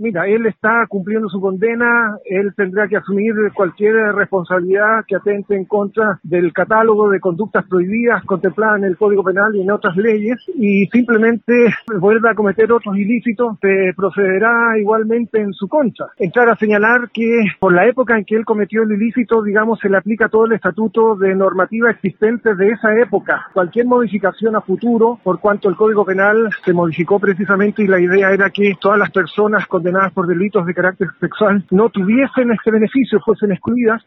Mira, él está cumpliendo su condena, él tendrá que asumir cualquier responsabilidad que atente en contra del catálogo de conductas prohibidas contempladas en el Código Penal y en otras leyes, y simplemente vuelva a cometer otros ilícitos, se procederá igualmente en su contra. Entrar a señalar que por la época en que él cometió el ilícito, digamos, se le aplica todo el estatuto de normativa existente de esa época. Cualquier modificación a futuro, por cuanto el Código Penal se modificó precisamente y la idea era que todas las personas condenadas por delitos de carácter sexual no tuviesen este beneficio, fuesen excluidas,